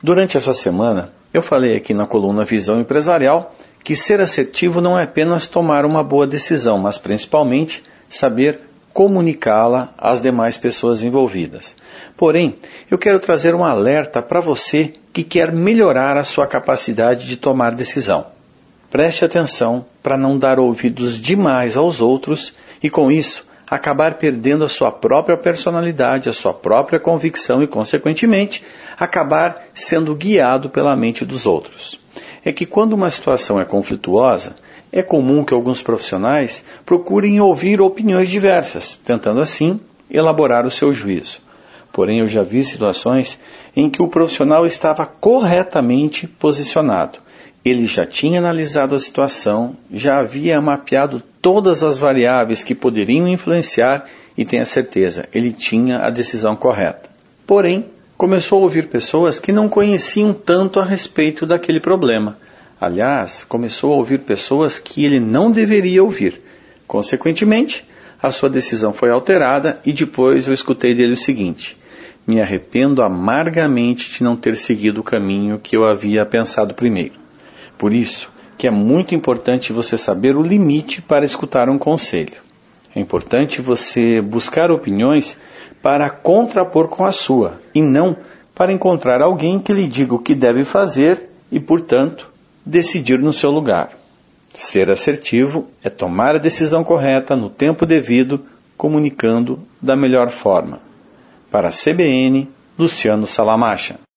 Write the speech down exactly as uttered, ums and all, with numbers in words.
Durante essa semana, eu falei aqui na coluna Visão Empresarial que ser assertivo não é apenas tomar uma boa decisão, mas principalmente saber comunicá-la às demais pessoas envolvidas. Porém, eu quero trazer um alerta para você que quer melhorar a sua capacidade de tomar decisão. Preste atenção para não dar ouvidos demais aos outros e, com isso, acabar perdendo a sua própria personalidade, a sua própria convicção e, consequentemente, acabar sendo guiado pela mente dos outros. É que quando uma situação é conflituosa, é comum que alguns profissionais procurem ouvir opiniões diversas, tentando assim elaborar o seu juízo. Porém, eu já vi situações em que o profissional estava corretamente posicionado. Ele já tinha analisado a situação, já havia mapeado todas as variáveis que poderiam influenciar e tenha certeza, ele tinha a decisão correta. Porém, começou a ouvir pessoas que não conheciam tanto a respeito daquele problema. Aliás, começou a ouvir pessoas que ele não deveria ouvir. Consequentemente, a sua decisão foi alterada e depois eu escutei dele o seguinte: me arrependo amargamente de não ter seguido o caminho que eu havia pensado primeiro. Por isso que é muito importante você saber o limite para escutar um conselho. É importante você buscar opiniões para contrapor com a sua, e não para encontrar alguém que lhe diga o que deve fazer e, portanto, decidir no seu lugar. Ser assertivo é tomar a decisão correta no tempo devido, comunicando da melhor forma. Para a C B N, Luciano Salamacha.